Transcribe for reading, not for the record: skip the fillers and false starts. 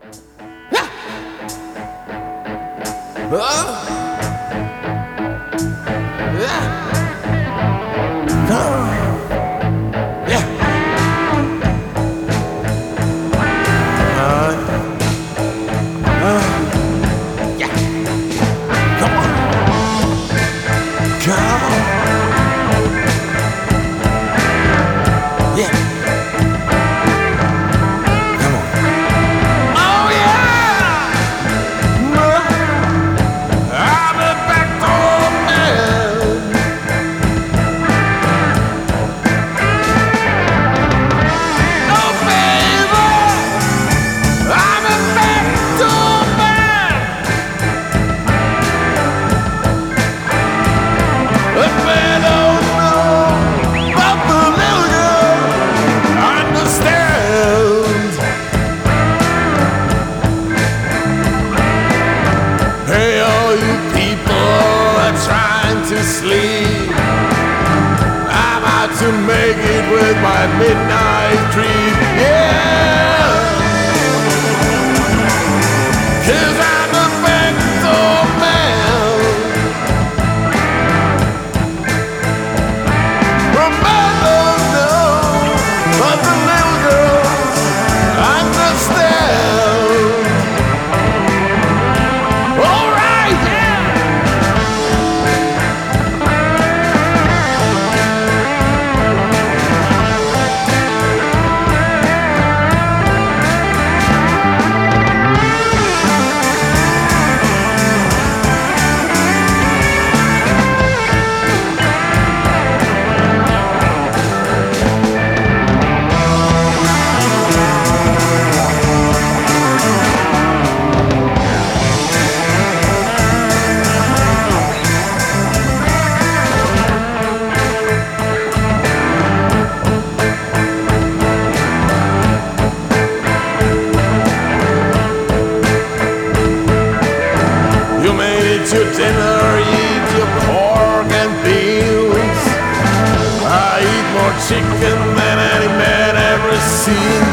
Sleep. I'm out to make it with my midnight dream. Yeah, 'cause I'm a mental man. Remember, no, but the little girls understand. All right, yeah. To dinner, eat your pork and beans. I eat more chicken than any man ever seen.